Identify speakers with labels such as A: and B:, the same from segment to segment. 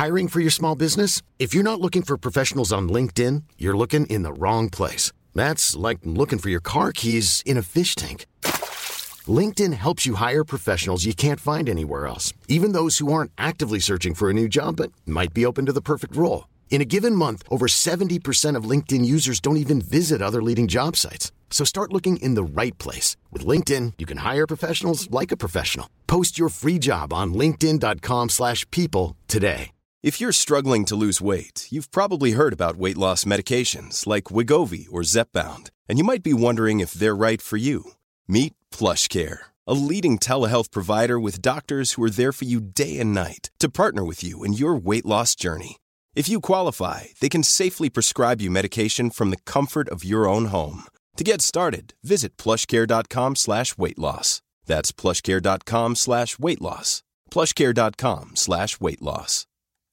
A: Hiring for your small business? If you're not looking for professionals on LinkedIn, you're looking in the wrong place. That's like looking for your car keys in a fish tank. LinkedIn helps you hire professionals you can't find anywhere else, even those who aren't actively searching for a new job but might be open to the perfect role. In a given month, over 70% of LinkedIn users don't even visit other leading job sites. So start looking in the right place. With LinkedIn, you can hire professionals like a professional. Post your free job on linkedin.com/people today.
B: If you're struggling to lose weight, you've probably heard about weight loss medications like Wegovy or Zepbound, and you might be wondering if they're right for you. Meet PlushCare, a leading telehealth provider with doctors who are there for you day and night to partner with you in your weight loss journey. If you qualify, they can safely prescribe you medication from the comfort of your own home. To get started, visit plushcare.com/weightloss. That's plushcare.com/weightloss. plushcare.com/weightloss.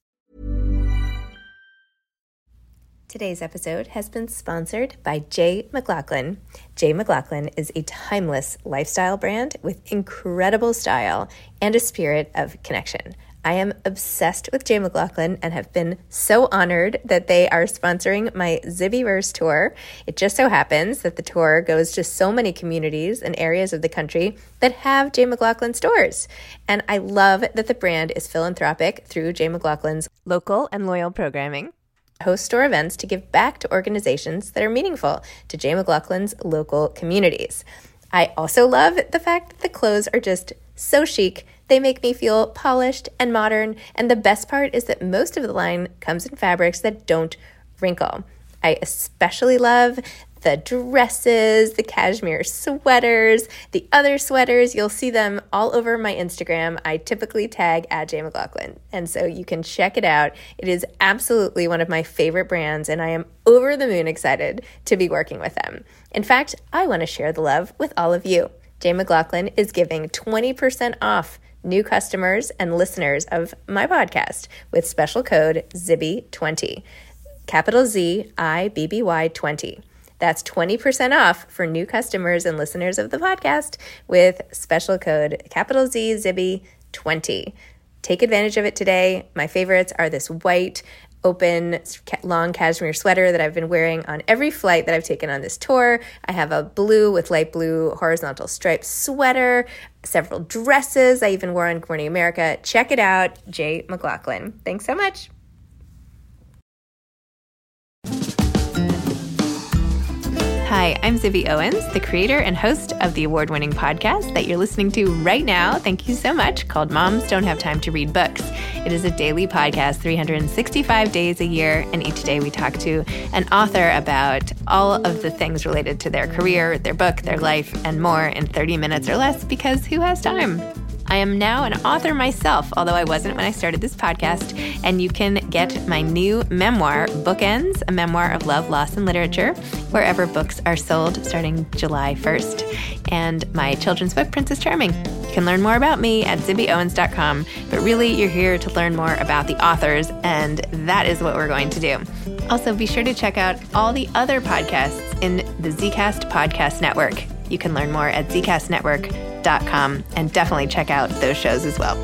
C: Today's episode has been sponsored by J. McLaughlin. J. McLaughlin is a timeless lifestyle brand with incredible style and a spirit of connection. I am obsessed with J. McLaughlin and have been so honored that they are sponsoring my Zibbyverse tour. It just so happens that the tour goes to so many communities and areas of the country that have J. McLaughlin stores. And I love that the brand is philanthropic through J. McLaughlin's local and loyal programming. Host store events to give back to organizations that are meaningful to J. McLaughlin's local communities. I also love the fact that the clothes are just so chic. They make me feel polished and modern, and the best part is that most of the line comes in fabrics that don't wrinkle. I especially love the dresses, the cashmere sweaters, the other sweaters. You'll see them all over my Instagram. I typically tag at J. McLaughlin, and so you can check it out. It is absolutely one of my favorite brands, and I am over the moon excited to be working with them. In fact, I want to share the love with all of you. J. McLaughlin is giving 20% off new customers and listeners of my podcast with special code ZIBBY20, capital ZIBBY 20. That's 20% off for new customers and listeners of the podcast with special code capital Z ZIBBY20. Take advantage of it today. My favorites are this white, open, long cashmere sweater that I've been wearing on every flight that I've taken on this tour. I have a blue with light blue horizontal striped sweater, several dresses I even wore on Good Morning America. Check it out, J. McLaughlin. Thanks so much. Hi, I'm Zibby Owens, the creator and host of the award-winning podcast that you're listening to right now. Thank you so much, called Moms Don't Have Time to Read Books. It is a daily podcast, 365 days a year, and each day we talk to an author about all of the things related to their career, their book, their life, and more in 30 minutes or less, because who has time? I am now an author myself, although I wasn't when I started this podcast, and you can get my new memoir, Bookends, a memoir of love, loss, and literature, wherever books are sold starting July 1st, and my children's book, Princess Charming. You can learn more about me at zibbyowens.com, but really you're here to learn more about the authors, and that is what we're going to do. Also, be sure to check out all the other podcasts in the Zcast Podcast Network. You can learn more at zcastnetwork.com and definitely check out those shows as well.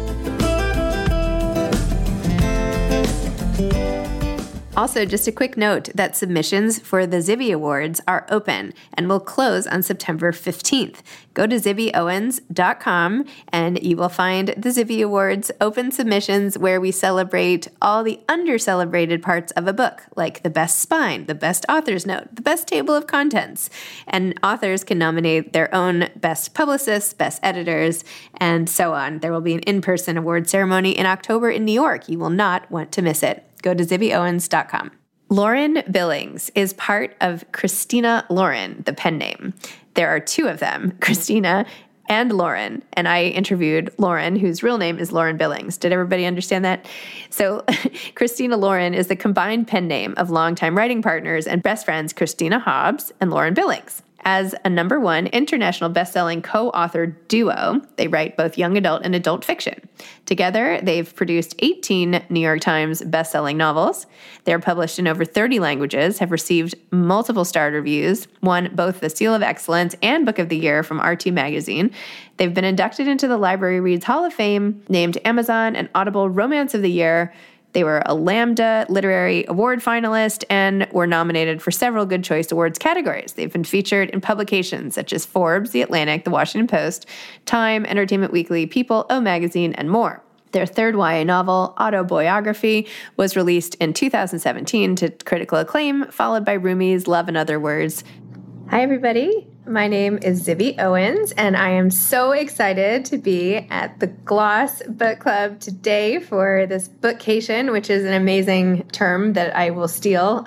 C: Also, just a quick note that submissions for the Zibby Awards are open and will close on September 15th. Go to zibbyowens.com and you will find the Zibby Awards open submissions where we celebrate all the under-celebrated parts of a book, like the best spine, the best author's note, the best table of contents. And authors can nominate their own best publicists, best editors, and so on. There will be an in-person award ceremony in October in New York. You will not want to miss it. Go to zibbyowens.com. Lauren Billings is part of Christina Lauren, the pen name. There are two of them, Christina and Lauren, and I interviewed Lauren, whose real name is Lauren Billings. Did everybody understand that? So Christina Lauren is the combined pen name of longtime writing partners and best friends Christina Hobbs and Lauren Billings. As a #1 international best-selling co-author duo, they write both young adult and adult fiction. Together, they've produced 18 New York Times best-selling novels. They're published in over 30 languages, have received multiple starred reviews, won both the Seal of Excellence and Book of the Year from RT Magazine. They've been inducted into the Library Reads Hall of Fame, named Amazon and Audible Romance of the Year, They were a Lambda Literary Award finalist and were nominated for several Good Choice Awards categories. They've been featured in publications such as Forbes, The Atlantic, The Washington Post, Time, Entertainment Weekly, People, O Magazine, and more. Their third YA novel, Autobiography, was released in 2017 to critical acclaim, followed by Rumi's Love and Other Words. Hi, everybody. My name is Zibby Owens, and I am so excited to be at the Gloss Book Club today for this bookcation, which is an amazing term that I will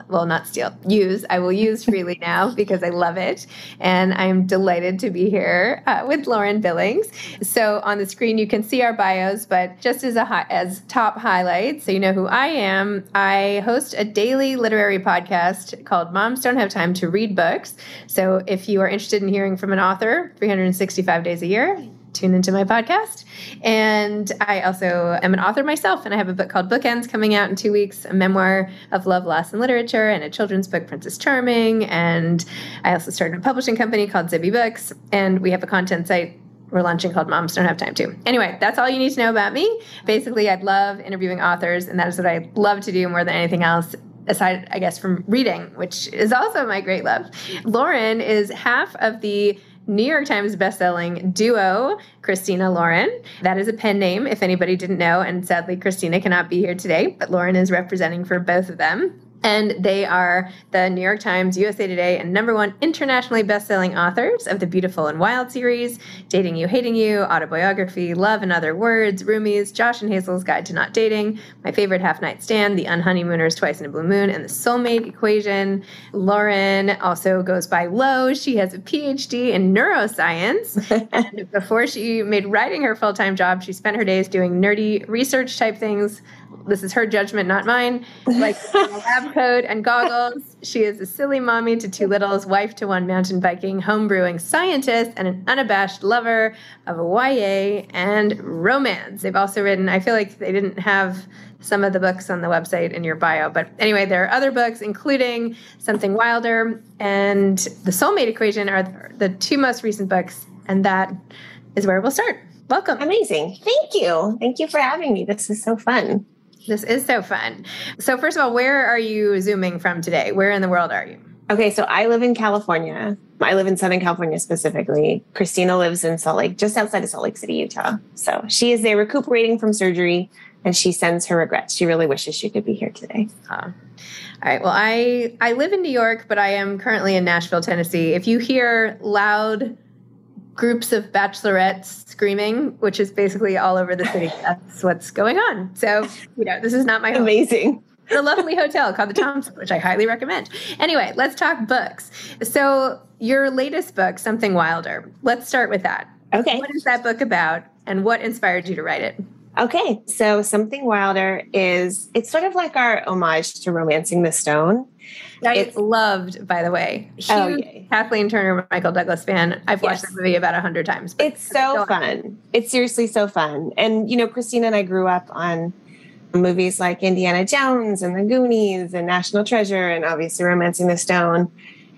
C: use. I will use freely now because I love it. And I'm delighted to be here with Lauren Billings. So on the screen, you can see our bios, but just as top highlights, so you know who I am, I host a daily literary podcast called Moms Don't Have Time to Read Books. So if you are interested in hearing from an author 365 days a year, tune into my podcast. And I also am an author myself, and I have a book called Bookends coming out in 2 weeks, a memoir of love, loss, and literature, and a children's book, Princess Charming. And I also started a publishing company called Zibby Books, and we have a content site we're launching called Moms Don't Have Time To. Anyway, that's all you need to know about me. Basically, I love interviewing authors, and that is what I love to do more than anything else, aside, I guess, from reading, which is also my great love. Lauren is half of the New York Times bestselling duo, Christina Lauren. That is a pen name, if anybody didn't know, and sadly, Christina cannot be here today, but Lauren is representing for both of them. And they are the New York Times, USA Today, and #1 internationally best-selling authors of the Beautiful and Wild series, Dating You, Hating You, Autobiography, Love and Other Words, Rumi's, Josh and Hazel's Guide to Not Dating, My Favorite Half-Night Stand, The Unhoneymooners, Twice in a Blue Moon, and The Soulmate Equation. Lauren also goes by Lo. She has a PhD in neuroscience. And before she made writing her full-time job, she spent her days doing nerdy research-type things. This is her judgment, not mine, like lab coat and goggles. She is a silly mommy to 2 littles, wife to 1 mountain biking, homebrewing scientist, and an unabashed lover of YA and romance. They've also written, I feel like they didn't have some of the books on the website in your bio, but anyway, there are other books, including Something Wilder and The Soulmate Equation are the 2 most recent books, and that is where we'll start. Welcome.
D: Amazing. Thank you. Thank you for having me. This is so fun.
C: This is so fun. So first of all, where are you Zooming from today? Where in the world are you?
D: Okay, so I live in California. I live in Southern California specifically. Christina lives in Salt Lake, just outside of Salt Lake City, Utah. So she is there recuperating from surgery, and she sends her regrets. She really wishes she could be here today.
C: All right. Well, I live in New York, but I am currently in Nashville, Tennessee. If you hear loud groups of bachelorettes screaming, which is basically all over the city, that's what's going on. So, this is not my home.
D: Amazing.
C: It's a lovely hotel called the Thompson, which I highly recommend. Anyway, let's talk books. So your latest book, Something Wilder, let's start with that.
D: Okay.
C: What is that book about, and what inspired you to write it?
D: Okay, so Something Wilder it's sort of like our homage to Romancing the Stone.
C: It's loved, by the way. Huge Kathleen Turner, Michael Douglas fan. I've watched that movie about 100 times.
D: It's so fun. It's seriously so fun. And, Christina and I grew up on movies like Indiana Jones and The Goonies and National Treasure and obviously Romancing the Stone.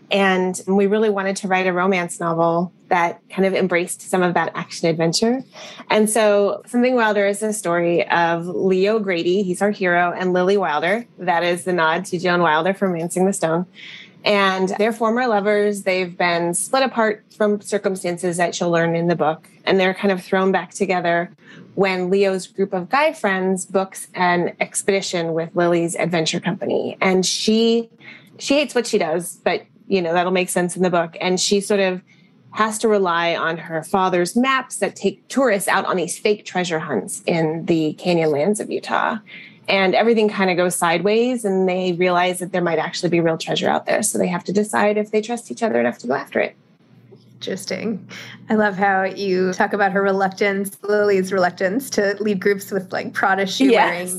D: And we really wanted to write a romance novel that kind of embraced some of that action adventure. And so Something Wilder is a story of Leo Grady, he's our hero, and Lily Wilder. That is the nod to Joan Wilder from Romancing the Stone. And they're former lovers. They've been split apart from circumstances that you'll learn in the book. And they're kind of thrown back together when Leo's group of guy friends books an expedition with Lily's adventure company. And she hates what she does, but that'll make sense in the book. And she sort of has to rely on her father's maps that take tourists out on these fake treasure hunts in the canyon lands of Utah. And everything kind of goes sideways, and they realize that there might actually be real treasure out there. So they have to decide if they trust each other enough to go after it.
C: Interesting. I love how you talk about her reluctance, Lily's reluctance to lead groups with like Prada shoe wearing,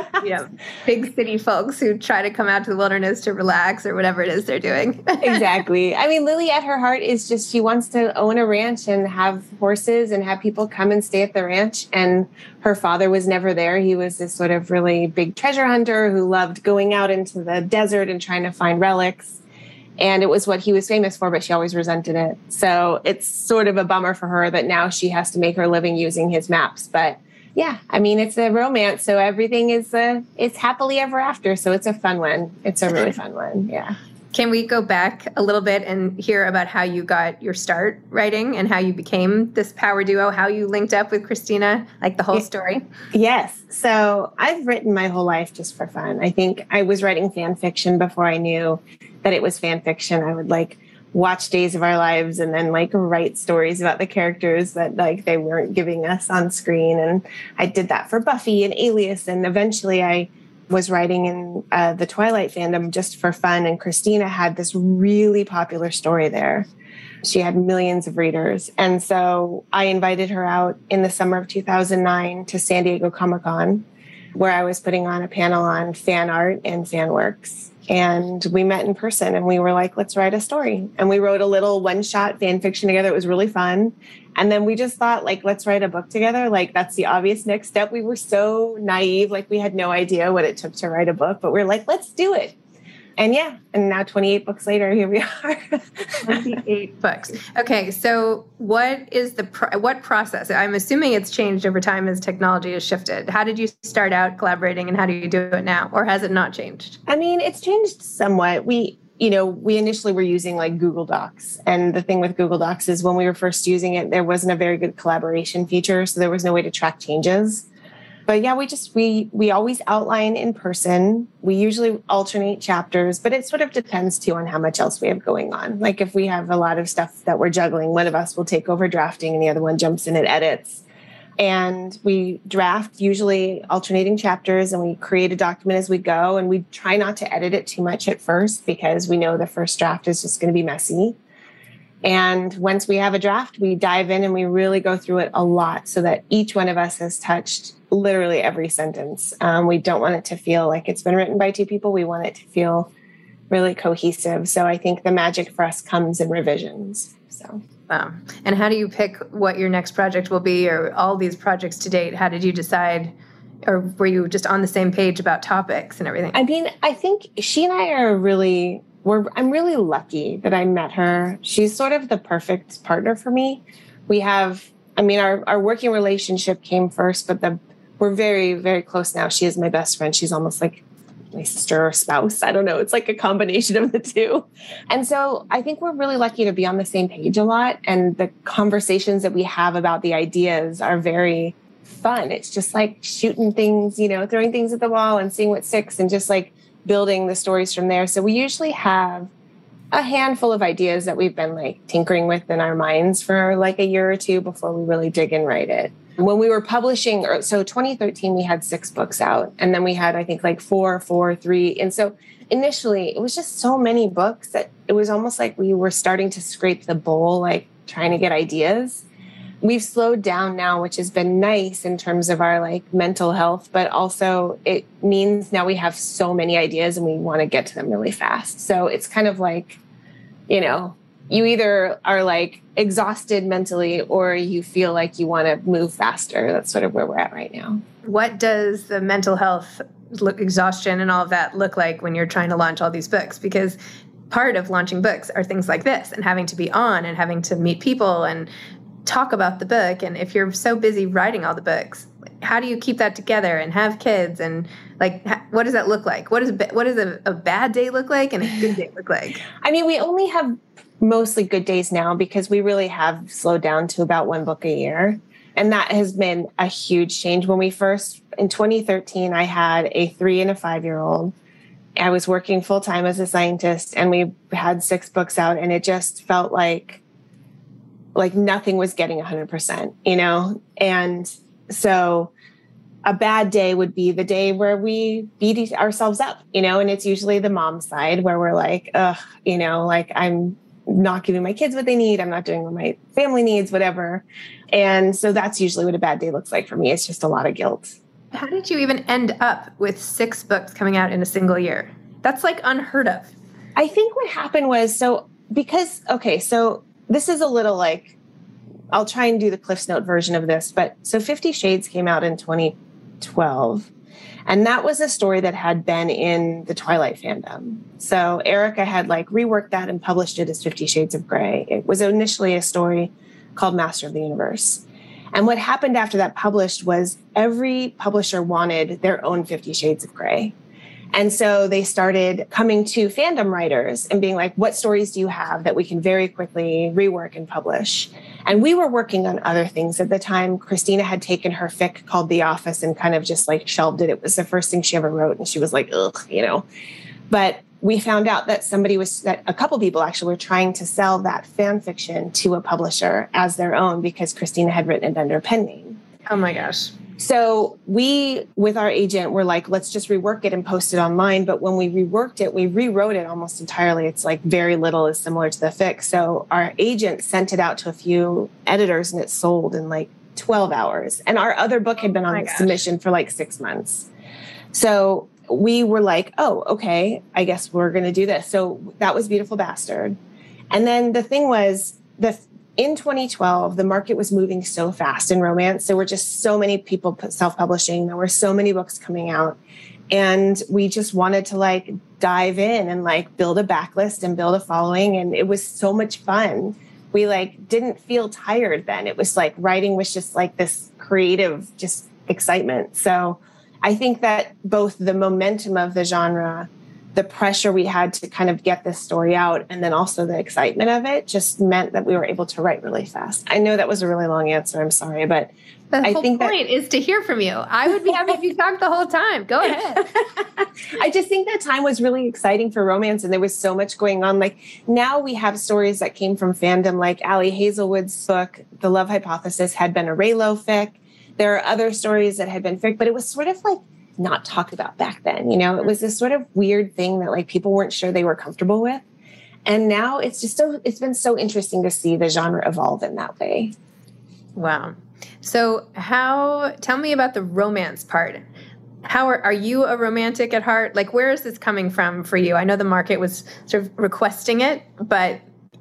C: big city folks who try to come out to the wilderness to relax or whatever it is they're doing.
D: Exactly. I mean, Lily at her heart is just, she wants to own a ranch and have horses and have people come and stay at the ranch. And her father was never there. He was this sort of really big treasure hunter who loved going out into the desert and trying to find relics. And it was what he was famous for, but she always resented it. So it's sort of a bummer for her that now she has to make her living using his maps. But Yeah, I mean, it's a romance, so everything is it's happily ever after. So it's a fun one. It's a really fun one. Yeah.
C: Can we go back a little bit and hear about how you got your start writing and how you became this power duo, how you linked up with Christina, like the whole story?
D: Yes. So I've written my whole life just for fun. I think I was writing fan fiction before I knew that it was fan fiction. I would like watch Days of Our Lives and then like write stories about the characters that like they weren't giving us on screen. And I did that for Buffy and Alias. And eventually I was writing in the Twilight fandom just for fun. And Christina had this really popular story there. She had millions of readers. And so I invited her out in the summer of 2009 to San Diego Comic-Con, where I was putting on a panel on fan art and fan works. And we met in person and we were like, let's write a story. And we wrote a little one-shot fan fiction together. It was really fun. And then we just thought, like, let's write a book together. Like, that's the obvious next step. We were so naive. Like, we had no idea what it took to write a book, but we're like, let's do it. And yeah, and now 28 books later, here we are.
C: 28 books. Okay, so what is what process? I'm assuming it's changed over time as technology has shifted. How did you start out collaborating and how do you do it now? Or has it not changed?
D: I mean, it's changed somewhat. We initially were using like Google Docs. And the thing with Google Docs is when we were first using it, there wasn't a very good collaboration feature. So there was no way to track changes. But yeah, we always outline in person. We usually alternate chapters, but it sort of depends too on how much else we have going on. Like if we have a lot of stuff that we're juggling, one of us will take over drafting and the other one jumps in and edits. And we draft usually alternating chapters and we create a document as we go. And we try not to edit it too much at first because we know the first draft is just going to be messy. And once we have a draft, we dive in and we really go through it a lot so that each one of us has touched literally every sentence. We don't want it to feel like it's been written by two people. We want it to feel really cohesive. So I think the magic for us comes in revisions. So.
C: Wow. And how do you pick what your next project will be or all these projects to date? How did you decide? Or were you just on the same page about topics and everything?
D: I mean, I think she and I are I'm really lucky that I met her. She's sort of the perfect partner for me. Our working relationship came first, but we're very, very close now. She is my best friend. She's almost like my sister or spouse. I don't know. It's like a combination of the two. And so I think we're really lucky to be on the same page a lot. And the conversations that we have about the ideas are very fun. It's just like shooting things, throwing things at the wall and seeing what sticks and just like building the stories from there. So we usually have a handful of ideas that we've been like tinkering with in our minds for like a year or two before we really dig and write it. When we were publishing, so 2013, we had 6 books out. And then we had, I think, like 4, 3. And so initially, it was just so many books that it was almost like we were starting to scrape the bowl, like trying to get ideas. We've slowed down now, which has been nice in terms of our like mental health, but also it means now we have so many ideas and we want to get to them really fast. So it's kind of like, you either are like exhausted mentally or you feel like you want to move faster. That's sort of where we're at right now.
C: What does the mental health exhaustion and all of that look like when you're trying to launch all these books? Because part of launching books are things like this and having to be on and having to meet people and talk about the book. And if you're so busy writing all the books, how do you keep that together and have kids? And like, what does that look like? What does a bad day look like and a good day look like?
D: I mean, we only have mostly good days now because we really have slowed down to about 1 book a year. And that has been a huge change. When we first, in 2013, I had a 3 and a 5-year-old. I was working full time as a scientist and we had 6 books out and it just felt like nothing was getting 100%, And so a bad day would be the day where we beat ourselves up, and it's usually the mom side where we're like, I'm not giving my kids what they need. I'm not doing what my family needs, whatever. And so that's usually what a bad day looks like for me. It's just a lot of guilt.
C: How did you even end up with 6 books coming out in a single year? That's like unheard of.
D: I think what happened was, so this is a little like, I'll try and do the Cliff's Note version of this, but so 50 Shades came out in 2012. And that was a story that had been in the Twilight fandom. So Erica had like reworked that and published it as 50 Shades of Grey. It was initially a story called Master of the Universe. And what happened after that published was every publisher wanted their own 50 Shades of Grey. And so they started coming to fandom writers and being like, what stories do you have that we can very quickly rework and publish? And we were working on other things at the time. Christina had taken her fic called The Office and kind of just like shelved it. It was the first thing she ever wrote. And she was like, ugh, But we found out that a couple people actually were trying to sell that fan fiction to a publisher as their own because Christina had written it under a pen name.
E: Oh my gosh.
D: So we, with our agent, were like, let's just rework it and post it online. But when we reworked it, we rewrote it almost entirely. It's like very little is similar to the fic. So our agent sent it out to a few editors and it sold in like 12 hours. And our other book had been on submission for like 6 months. So we were like, oh, okay, I guess we're going to do this. So that was Beautiful Bastard. And then the thing was, in 2012, the market was moving so fast in romance. There were just so many people self-publishing. There were so many books coming out. And we just wanted to like dive in and like build a backlist and build a following. And it was so much fun. We like didn't feel tired then. It was like writing was just like this creative, just excitement. So I think that both the momentum of the genre, the pressure we had to kind of get this story out, and then also the excitement of it just meant that we were able to write really fast. I know that was a really long answer. I'm sorry, but
E: I think the point is to hear from you. I would be happy if you talked the whole time. Go ahead.
D: I just think that time was really exciting for romance, and there was so much going on. Like now we have stories that came from fandom, like Ali Hazelwood's book, The Love Hypothesis, had been a Raylo fic. There are other stories that had been fic, but it was sort of like not talked about back then. It was this sort of weird thing that like people weren't sure they were comfortable with. And now it's been so interesting to see the genre evolve in that way.
E: Wow. So tell me about the romance part. How are you a romantic at heart? Like, where is this coming from for you? I know the market was sort of requesting it, but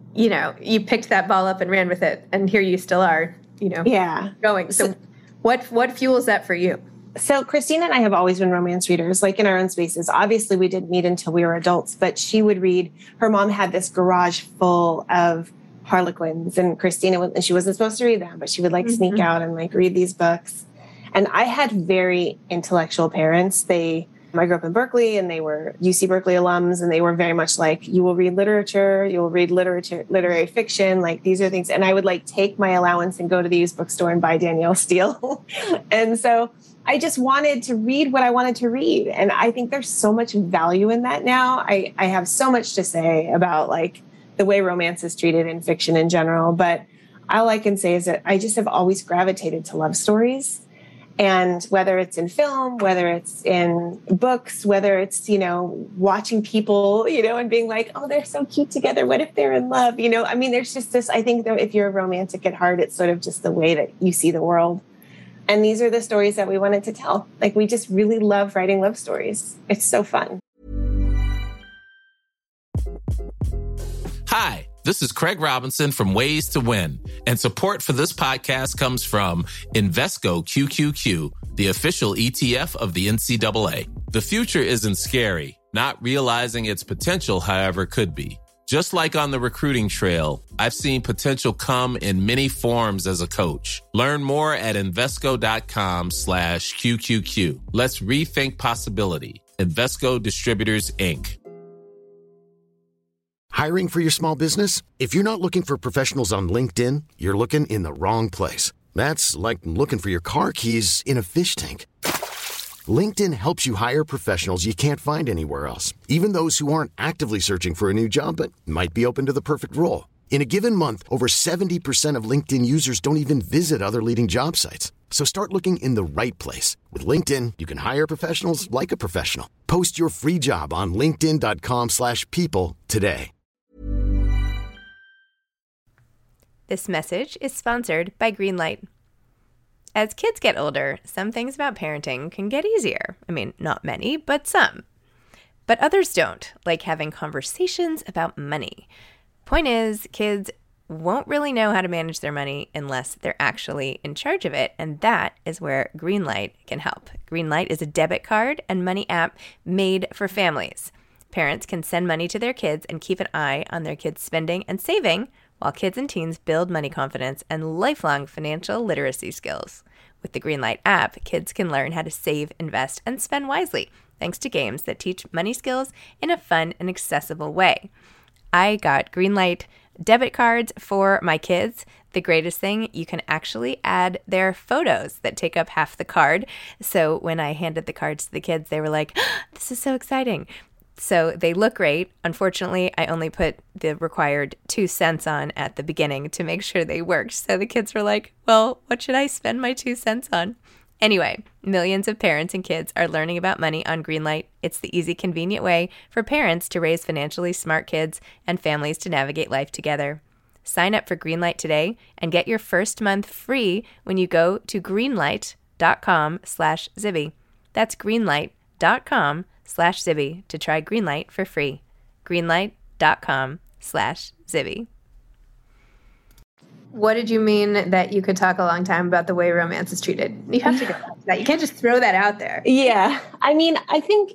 E: you picked that ball up and ran with it, and here you still are, going. So what fuels that for you?
D: So Christina and I have always been romance readers, like in our own spaces. Obviously, we didn't meet until we were adults, but she would read. Her mom had this garage full of Harlequins, and Christina, she wasn't supposed to read them, but she would like sneak out and like read these books. And I had very intellectual parents. I grew up in Berkeley, and they were UC Berkeley alums, and they were very much like, you will read literature, you will read literary fiction, like these are things. And I would like take my allowance and go to the used bookstore and buy Danielle Steele. And so I just wanted to read what I wanted to read. And I think there's so much value in that now. I have so much to say about like the way romance is treated in fiction in general. But all I can say is that I just have always gravitated to love stories. And whether it's in film, whether it's in books, whether it's, watching people, and being like, oh, they're so cute together. What if they're in love? There's just this, I think that if you're a romantic at heart, it's sort of just the way that you see the world. And these are the stories that we wanted to tell. Like, we just really love writing love stories. It's so fun.
F: Hi, this is Craig Robinson from Ways to Win. And support for this podcast comes from Invesco QQQ, the official ETF of the NCAA. The future isn't scary. Not realizing its potential, however, could be. Just like on the recruiting trail, I've seen potential come in many forms as a coach. Learn more at Invesco.com/QQQ. Let's rethink possibility. Invesco Distributors, Inc.
A: Hiring for your small business? If you're not looking for professionals on LinkedIn, you're looking in the wrong place. That's like looking for your car keys in a fish tank. LinkedIn helps you hire professionals you can't find anywhere else, even those who aren't actively searching for a new job but might be open to the perfect role. In a given month, over 70% of LinkedIn users don't even visit other leading job sites. So start looking in the right place. With LinkedIn, you can hire professionals like a professional. Post your free job on linkedin.com/people today.
C: This message is sponsored by Greenlight. As kids get older, some things about parenting can get easier. Not many, but some. But others don't, like having conversations about money. Point is, kids won't really know how to manage their money unless they're actually in charge of it, and that is where Greenlight can help. Greenlight is a debit card and money app made for families. Parents can send money to their kids and keep an eye on their kids' spending and saving while kids and teens build money confidence and lifelong financial literacy skills. With the Greenlight app, kids can learn how to save, invest, and spend wisely, thanks to games that teach money skills in a fun and accessible way. I got Greenlight debit cards for my kids. The greatest thing, you can actually add their photos that take up half the card. So when I handed the cards to the kids, they were like, this is so exciting. So they look great. Unfortunately, I only put the required 2 cents on at the beginning to make sure they worked. So the kids were like, well, what should I spend my 2 cents on? Anyway, millions of parents and kids are learning about money on Greenlight. It's the easy, convenient way for parents to raise financially smart kids and families to navigate life together. Sign up for Greenlight today and get your first month free when you go to greenlight.com/Zibby. That's greenlight.com/Zibby to try Greenlight for free. Greenlight.com/Zibby.
E: What did you mean that you could talk a long time about the way romance is treated? You have to get back to that. You can't just throw that out there.
D: Yeah. I mean, I think,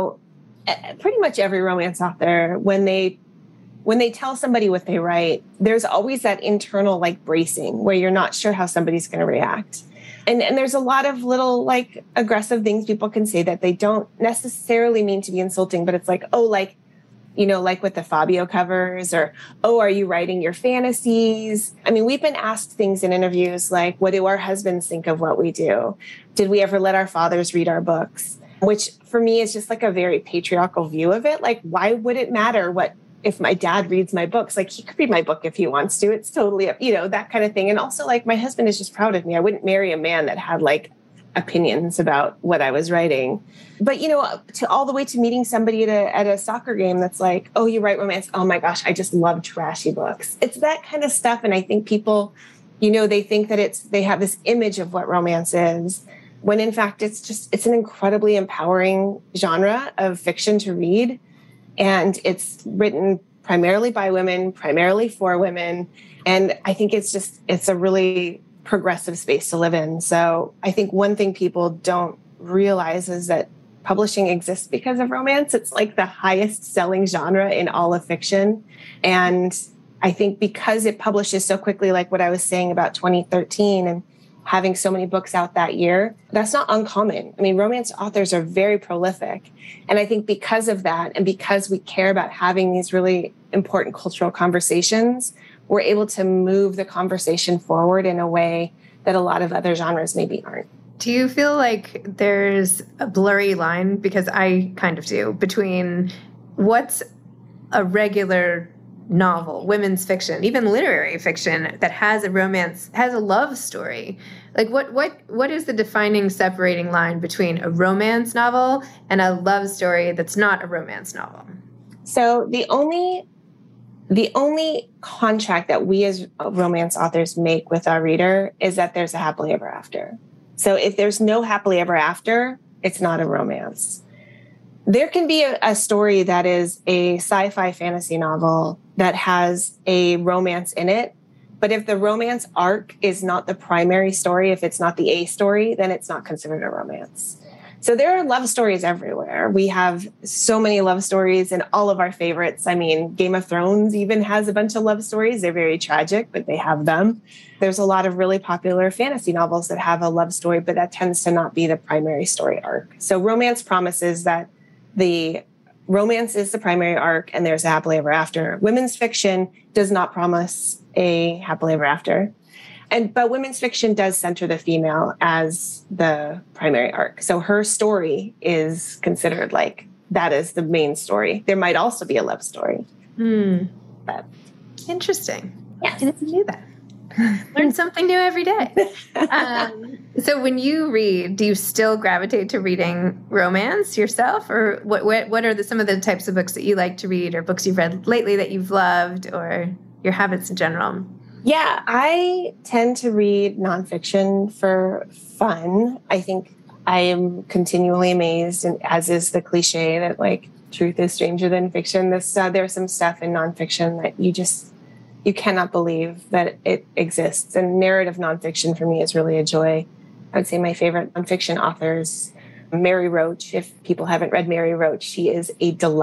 D: pretty much every romance author, when they tell somebody what they write, there's always that internal like bracing where you're not sure how somebody's going to react. And there's a lot of little like aggressive things people can say that they don't necessarily mean to be insulting, but it's like, oh, like with the Fabio covers, or, oh, are you writing your fantasies? I mean, we've been asked things in interviews like, what do our husbands think of what we do? Did we ever let our fathers read our books? Which for me is just like a very patriarchal view of it. Like, why would it matter if my dad reads my books? Like, he could read my book if he wants to. It's totally, that kind of thing. And also, like, my husband is just proud of me. I wouldn't marry a man that had like opinions about what I was writing. But, to all the way to meeting somebody at a soccer game that's like, oh, you write romance. Oh my gosh, I just love trashy books. It's that kind of stuff. And I think people, they think that they have this image of what romance is, when in fact, it's an incredibly empowering genre of fiction to read. And it's written primarily by women, primarily for women. And I think it's a really progressive space to live in. So I think one thing people don't realize is that publishing exists because of romance. It's like the highest selling genre in all of fiction. And I think because it publishes so quickly, like what I was saying about 2013 and having so many books out that year, that's not uncommon. I mean, romance authors are very prolific. And I think because of that, and because we care about having these really important cultural conversations, we're able to move the conversation forward in a way that a lot of other genres maybe aren't.
E: Do you feel like there's a blurry line, because I kind of do, between what's a regular novel, women's fiction, even literary fiction that has a romance, has a love story? Like what is the defining separating line between a romance novel and a love story that's not a romance novel?
D: So the only contract that we as romance authors make with our reader is that there's a happily ever after. So if there's no happily ever after, it's not a romance. There can be a story that is a sci-fi fantasy novel that has a romance in it, but if the romance arc is not the primary story, if it's not the A story, then it's not considered a romance. So there are love stories everywhere. We have so many love stories in all of our favorites. I mean, Game of Thrones even has a bunch of love stories. They're very tragic, but they have them. There's a lot of really popular fantasy novels that have a love story, but that tends to not be the primary story arc. So romance promises that the romance is the primary arc and there's a happily ever after. Women's fiction does not promise a happily ever after. But women's fiction does center the female as the primary arc. So her story is considered like that is the main story. There might also be a love story. But
E: interesting.
D: Yes.
E: I didn't do that. Learn something new every day. So when you read, do you still gravitate to reading romance yourself? Or what are some of the types of books that you like to read, or books you've read lately that you've loved, or your habits in general?
D: Yeah, I tend to read nonfiction for fun. I think I am continually amazed, and as is the cliche that like truth is stranger than fiction. There's some stuff in nonfiction that you cannot believe that it exists. And narrative nonfiction for me is really a joy. I would say my favorite nonfiction authors, Mary Roach. If people haven't read Mary Roach, she is a delight.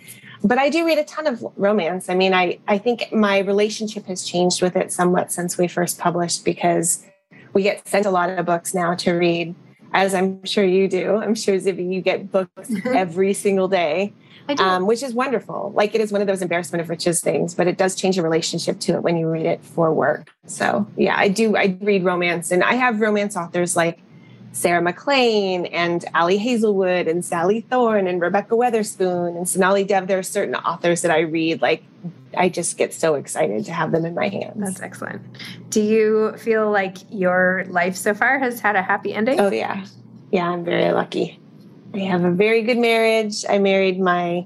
D: But I do read a ton of romance. I mean, I think my relationship has changed with it somewhat since we first published, because we get sent a lot of books now to read, as I'm sure you do. I'm sure, Zibby, you get books every single day, which is wonderful. Like, it is one of those embarrassment of riches things, but it does change your relationship to it when you read it for work. So yeah, I read romance, and I have romance authors like Sarah MacLean and Ali Hazelwood and Sally Thorne and Rebecca Weatherspoon and Sonali Dev. There are certain authors that I read, like, I just get so excited to have them in my hands.
E: That's excellent. Do you feel like your life so far has had a happy ending?
D: Oh, yeah. Yeah, I'm very lucky. I have a very good marriage. I married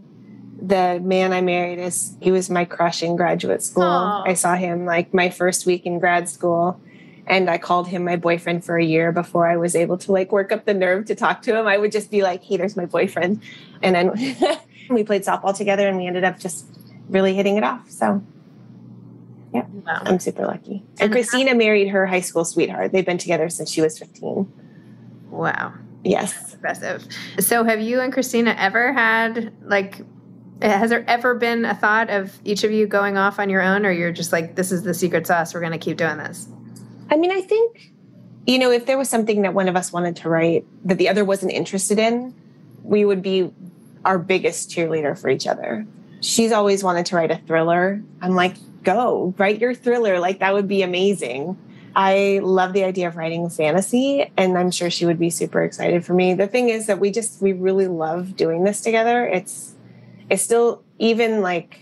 D: the man I married he was my crush in graduate school. Aww. I saw him like my first week in grad school. And I called him my boyfriend for a year before I was able to like work up the nerve to talk to him. I would just be like, hey, there's my boyfriend. And then we played softball together, and we ended up just really hitting it off. So yeah, wow. I'm super lucky. And Christina married her high school sweetheart. They've been together since she was 15.
E: Wow.
D: Yes.
E: That's impressive. So have you and Christina ever had, like, has there ever been a thought of each of you going off on your own, or you're just like, this is the secret sauce, we're going to keep doing this?
D: I mean, I think, if there was something that one of us wanted to write that the other wasn't interested in, we would be our biggest cheerleader for each other. She's always wanted to write a thriller. I'm like, go, write your thriller. Like, that would be amazing. I love the idea of writing fantasy, and I'm sure she would be super excited for me. The thing is that we really love doing this together. It's still, even like,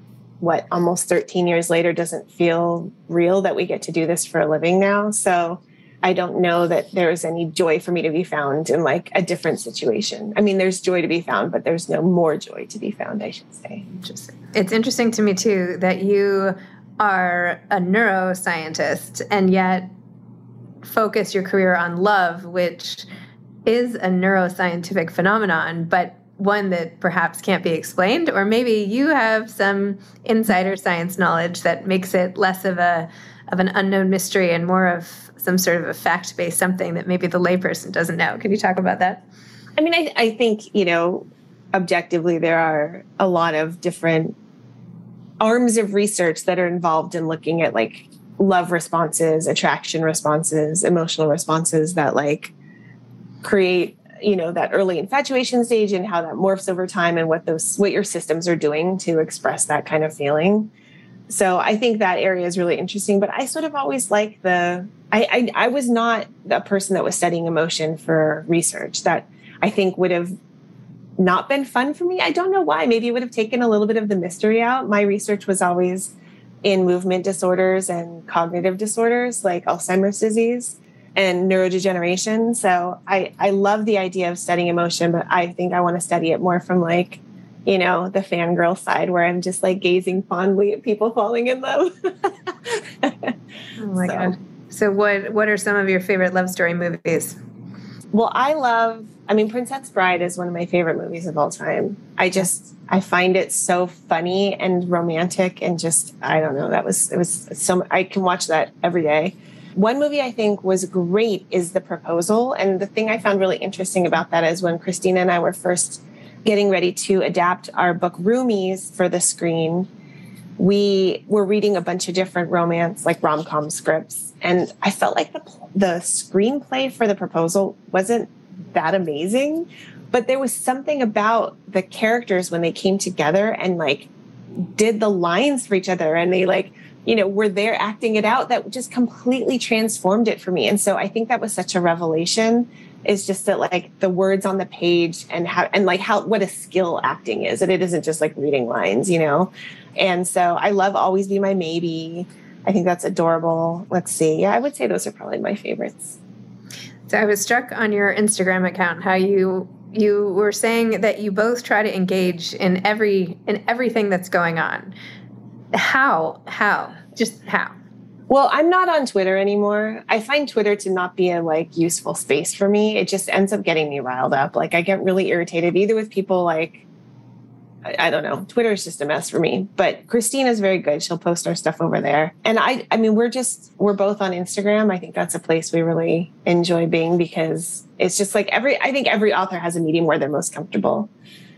D: almost 13 years later, doesn't feel real that we get to do this for a living now. So I don't know that there's any joy for me to be found in like a different situation. I mean, there's joy to be found, but there's no more joy to be found, I should say.
E: Interesting. It's interesting to me too that you are a neuroscientist and yet focus your career on love, which is a neuroscientific phenomenon, but one that perhaps can't be explained, or maybe you have some insider science knowledge that makes it less of an unknown mystery and more of some sort of a fact-based something that maybe the layperson doesn't know. Can you talk about that?
D: I mean, I think, objectively, there are a lot of different arms of research that are involved in looking at like love responses, attraction responses, emotional responses that like create that early infatuation stage and how that morphs over time and what your systems are doing to express that kind of feeling. So I think that area is really interesting, but I sort of always like I was not a person that was studying emotion for research. That I think would have not been fun for me. I don't know why. Maybe it would have taken a little bit of the mystery out. My research was always in movement disorders and cognitive disorders like Alzheimer's disease and neurodegeneration. So I love the idea of studying emotion, but I think I want to study it more from like, the fangirl side where I'm just like gazing fondly at people falling in love.
E: Oh my God. So what are some of your favorite love story movies?
D: Well, Princess Bride is one of my favorite movies of all time. I find it so funny and romantic and just, I don't know, it was so, I can watch that every day. One movie I think was great is The Proposal. And the thing I found really interesting about that is when Christina and I were first getting ready to adapt our book Roomies for the screen, we were reading a bunch of different romance, like rom-com scripts. And I felt like the screenplay for The Proposal wasn't that amazing, but there was something about the characters when they came together and like did the lines for each other and they like, were there acting it out that just completely transformed it for me. And so I think that was such a revelation, is just that like the words on the page and what a skill acting is, and it isn't just like reading lines, And so I love Always Be My Maybe. I think that's adorable. Let's see. Yeah, I would say those are probably my favorites.
E: So I was struck on your Instagram account how you were saying that you both try to engage in everything that's going on. How? Just how?
D: Well, I'm not on Twitter anymore. I find Twitter to not be a like useful space for me. It just ends up getting me riled up. Like I get really irritated either with people like, I don't know. Twitter is just a mess for me. But Christina's very good. She'll post our stuff over there. And I mean, we're both on Instagram. I think that's a place we really enjoy being because it's just like I think every author has a medium where they're most comfortable.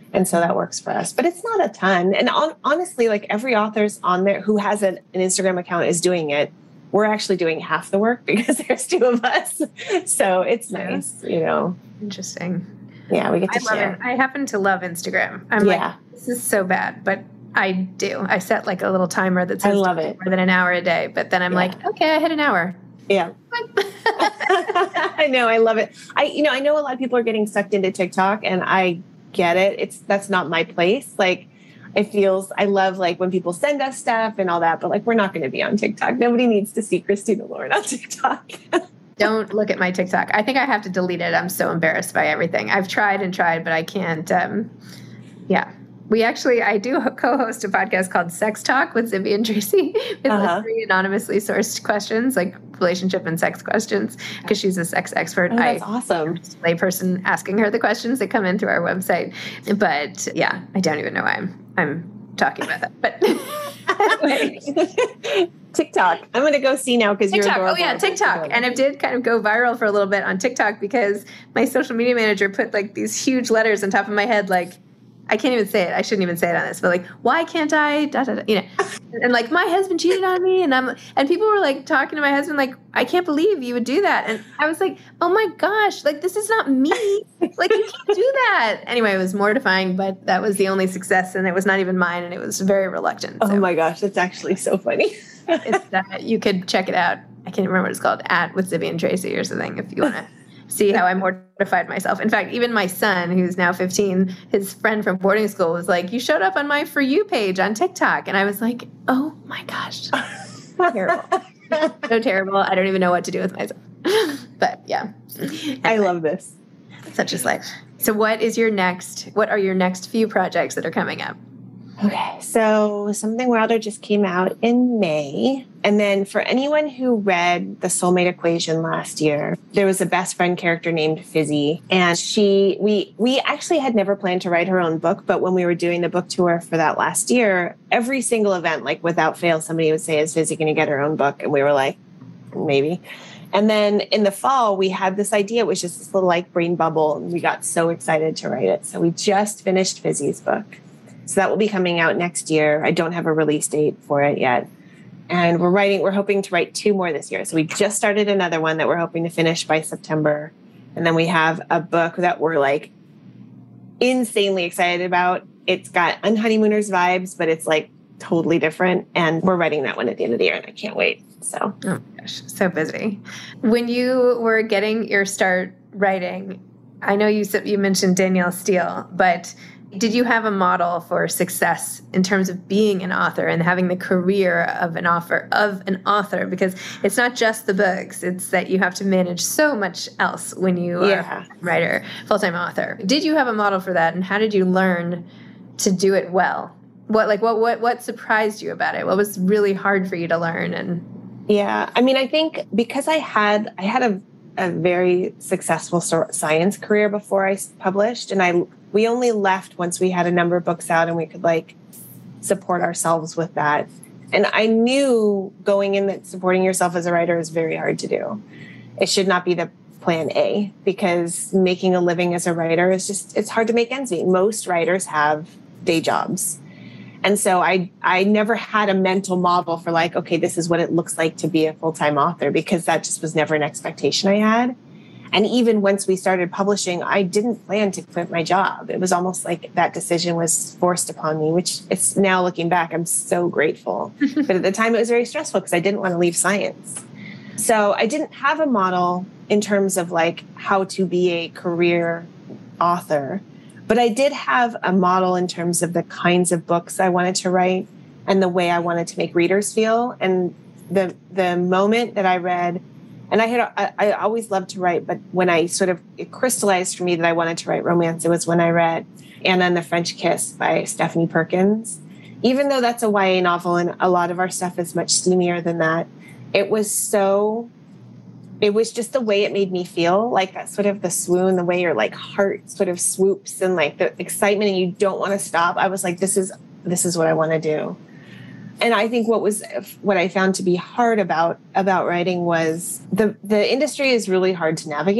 D: And so that works for us, but it's not a ton. And honestly, like every author's on there who has an Instagram account is doing it. We're actually doing half the work because there's two of us. So it's nice, you know.
E: Interesting.
D: Yeah, we get to
E: I love
D: share.
E: it. I happen to love Instagram. I'm like, this is so bad, but I do. I set like a little timer that says
D: I love it.
E: more than an hour a day, but then I'm like, okay, I hit an hour.
D: Yeah. I know. I love it. I know a lot of people are getting sucked into TikTok, and I get it. That's not my place. Like, I love like when people send us stuff and all that, but like, we're not going to be on TikTok. Nobody needs to see Christina Lauren on TikTok.
E: Don't look at my TikTok. I think I have to delete it. I'm so embarrassed by everything. I've tried and tried, but I can't. I do co-host a podcast called Sex Talk with Zibby and Tracy with like 3 anonymously sourced questions, like relationship and sex questions, because she's a sex expert.
D: Oh, that's awesome.
E: Layperson asking her the questions that come in through our website. But yeah, I don't even know why I'm talking about that. But anyway.
D: TikTok. I'm going to go see now because you're adorable.
E: Oh yeah, TikTok. And it did kind of go viral for a little bit on TikTok because my social media manager put like these huge letters on top of my head, like, I can't even say it. I shouldn't even say it on this, but like, why can't I? Da, da, da, you know, and like my husband cheated on me, and people were like talking to my husband, like, I can't believe you would do that, and I was like, oh my gosh, like this is not me, like you can't do that. Anyway, it was mortifying, but that was the only success, and it was not even mine, and it was very reluctant. So.
D: Oh my gosh, that's actually so funny.
E: You could check it out. I can't remember what it's called. @with Zibby and Tracy or something if you want to. See how I mortified myself. In fact, even my son, who's now 15, his friend from boarding school was like, you showed up on my For You page on TikTok. And I was like, oh my gosh. Terrible. So terrible. I don't even know what to do with myself. But yeah. Anyway,
D: I love this.
E: Such is life. So what are your next few projects that are coming up?
D: Okay, so Something Wilder just came out in May. And then for anyone who read The Soulmate Equation last year, there was a best friend character named Fizzy. And we actually had never planned to write her own book, but when we were doing the book tour for that last year, every single event, like without fail, somebody would say, is Fizzy going to get her own book? And we were like, maybe. And then in the fall, we had this idea. It was just this little like brain bubble. And we got so excited to write it. So we just finished Fizzy's book. So that will be coming out next year. I don't have a release date for it yet. And we're hoping to write 2 more this year. So we just started another one that we're hoping to finish by September. And then we have a book that we're like insanely excited about. It's got Unhoneymooners vibes, but it's like totally different. And we're writing that one at the end of the year and I can't wait. So,
E: oh my gosh, so busy. When you were getting your start writing, I know you mentioned Danielle Steele, but did you have a model for success in terms of being an author and having the career of an author? Because it's not just the books, it's that you have to manage so much else when you are a writer, full-time author. Did you have a model for that, and how did you learn to do it well? What surprised you about it? What was really hard for you to learn? And
D: yeah, I mean, I think because I had a very successful science career before I published, and we only left once we had a number of books out and we could like support ourselves with that. And I knew going in that supporting yourself as a writer is very hard to do. It should not be the plan A, because making a living as a writer it's hard to make ends meet. Most writers have day jobs. And so I never had a mental model for like, okay, this is what it looks like to be a full-time author, because that just was never an expectation I had. And even once we started publishing, I didn't plan to quit my job. It was almost like that decision was forced upon me, which it's now looking back, I'm so grateful. But at the time it was very stressful because I didn't want to leave science. So I didn't have a model in terms of like how to be a career author, but I did have a model in terms of the kinds of books I wanted to write and the way I wanted to make readers feel. And the moment that I read, and I always loved to write, but when it crystallized for me that I wanted to write romance, it was when I read Anna and the French Kiss by Stephanie Perkins. Even though that's a YA novel and a lot of our stuff is much steamier than that, it was just the way it made me feel, like that sort of the swoon, the way your like heart sort of swoops and like the excitement and you don't want to stop. I was like, this is what I want to do. And I think what I found to be hard about writing was the industry is really hard to navigate.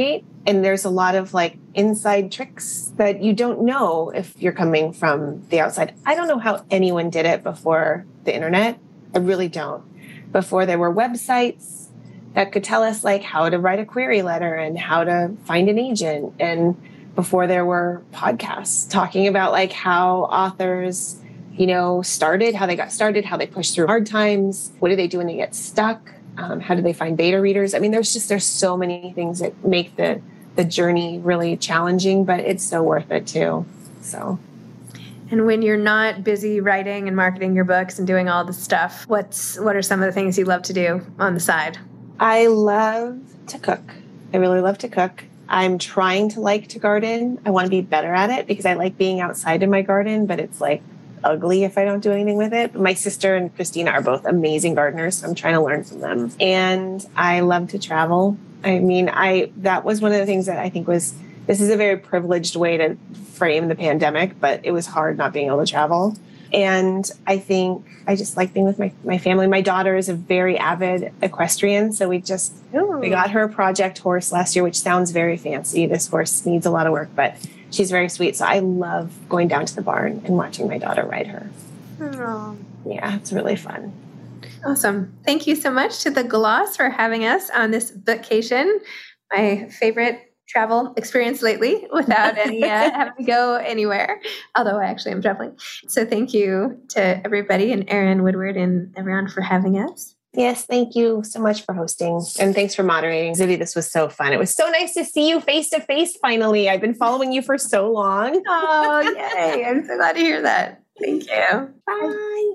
D: And there's a lot of like inside tricks that you don't know if you're coming from the outside. I don't know how anyone did it before the internet. I really don't. Before there were websites that could tell us like how to write a query letter and how to find an agent. And before there were podcasts talking about like how authors, started, how they got started, how they pushed through hard times. What do they do when they get stuck? How do they find beta readers? I mean, there's so many things that make the journey really challenging, but it's so worth it too. So.
E: And when you're not busy writing and marketing your books and doing all the stuff, what are some of the things you love to do on the side?
D: I love to cook. I really love to cook. I'm trying to like to garden. I want to be better at it because I like being outside in my garden, but it's like ugly if I don't do anything with it. But my sister and Christina are both amazing gardeners, so I'm trying to learn from them. And I love to travel. I mean, that was one of the things that I think this is a very privileged way to frame the pandemic, but it was hard not being able to travel. And I think I just like being with my family. My daughter is a very avid equestrian, so we got her a project horse last year, which sounds very fancy. This horse needs a lot of work, but she's very sweet. So I love going down to the barn and watching my daughter ride her.
E: Oh.
D: Yeah, it's really fun.
E: Awesome. Thank you so much to The Gloss for having us on this vacation. My favorite travel experience lately without any having to go anywhere, although I actually am traveling. So thank you to everybody and Erin Woodward and everyone for having us.
D: Yes, thank you so much for hosting. And thanks for moderating. Zibby, this was so fun. It was so nice to see you face to face finally. I've been following you for so long.
E: Oh, yay. I'm so glad to hear that. Thank you.
D: Bye.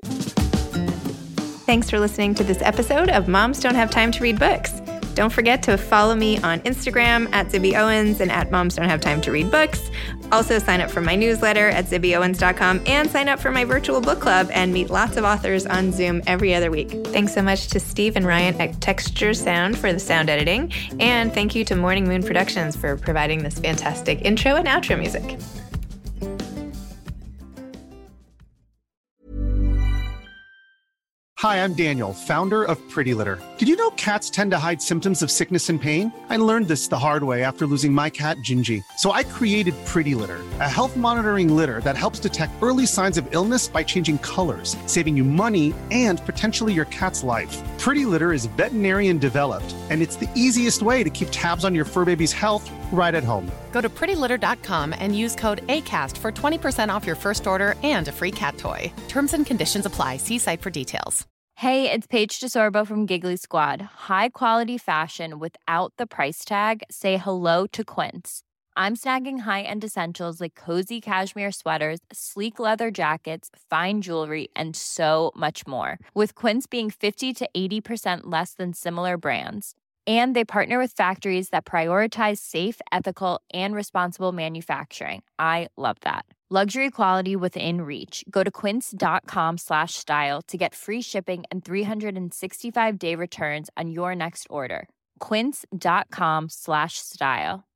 C: Thanks for listening to this episode of Moms Don't Have Time to Read Books. Don't forget to follow me on Instagram at Zibby Owens and at Moms Don't Have Time to Read Books. Also sign up for my newsletter at zibbyowens.com and sign up for my virtual book club and meet lots of authors on Zoom every other week. Thanks so much to Steve and Ryan at Texture Sound for the sound editing. And thank you to Morning Moon Productions for providing this fantastic intro and outro music.
G: Hi, I'm Daniel, founder of Pretty Litter. Did you know cats tend to hide symptoms of sickness and pain? I learned this the hard way after losing my cat, Gingy. So I created Pretty Litter, a health monitoring litter that helps detect early signs of illness by changing colors, saving you money and potentially your cat's life. Pretty Litter is veterinarian developed, and it's the easiest way to keep tabs on your fur baby's health right at home.
H: Go to prettylitter.com and use code ACAST for 20% off your first order and a free cat toy. Terms and conditions apply. See site for details.
I: Hey, it's Paige DeSorbo from Giggly Squad. High quality fashion without the price tag. Say hello to Quince. I'm snagging high-end essentials like cozy cashmere sweaters, sleek leather jackets, fine jewelry, and so much more. With Quince being 50 to 80% less than similar brands. And they partner with factories that prioritize safe, ethical, and responsible manufacturing. I love that. Luxury quality within reach. Go to quince.com/style to get free shipping and 365-day returns on your next order. Quince.com/style.